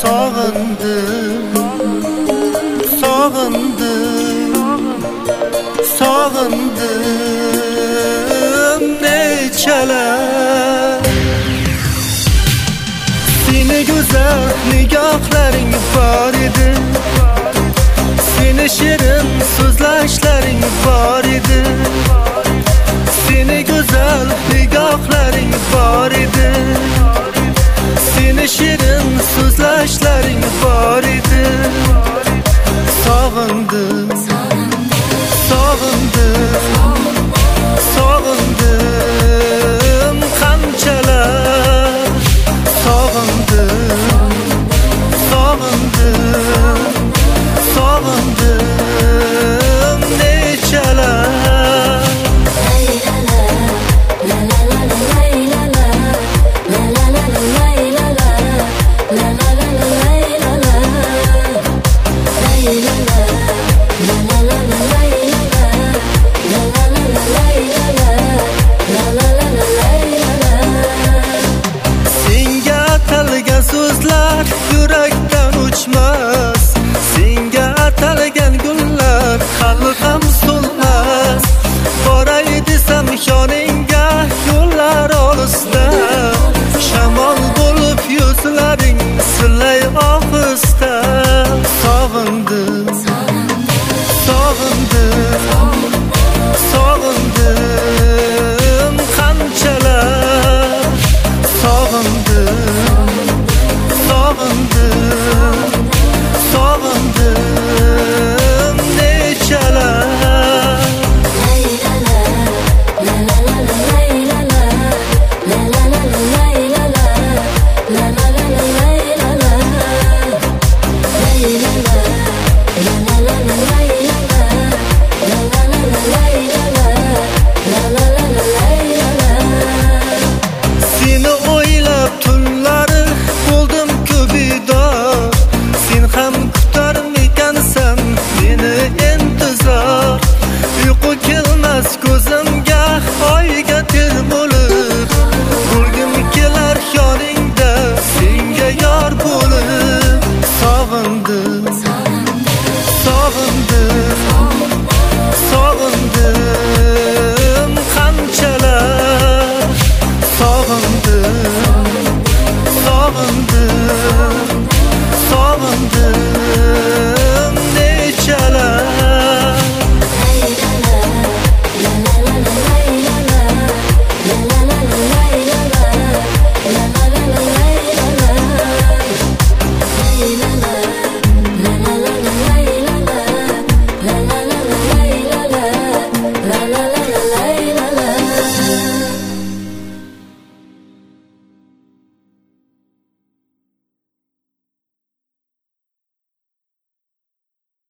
Sog'indim nechalar seni go'zal nigohlaring bor edi, seni shirin so'zlashlaring bor edi, seni go'zal nigohlaring bor edi, seni shirin so'zlashlaring bor edi. Sog'indim, sog'indim qanchalar, sog'indim, sog'indim nechalar. So'zlar yurakdan uchmas, senga atalgan gullar hali ham so'nmas. Boray desam yoningga yo'llar olisda, shamol bo'lib yuzlaring silay ohista. Sog'indim, sog'indim, sog'indim qanchalar, sog'indim, sog'indim nechalar. Seni o'ylab tunlari bo'ldim ko'bidor, sen ham kutarmikansan meni intizor. Uyqu kelmas ko'zimga oyga termulib, bo'lgim kelar yoningda senga yor bo'lib. Sog'indim, sog'indim, sog'indim qanchalar, sog'indim, sog'indim, sog'indim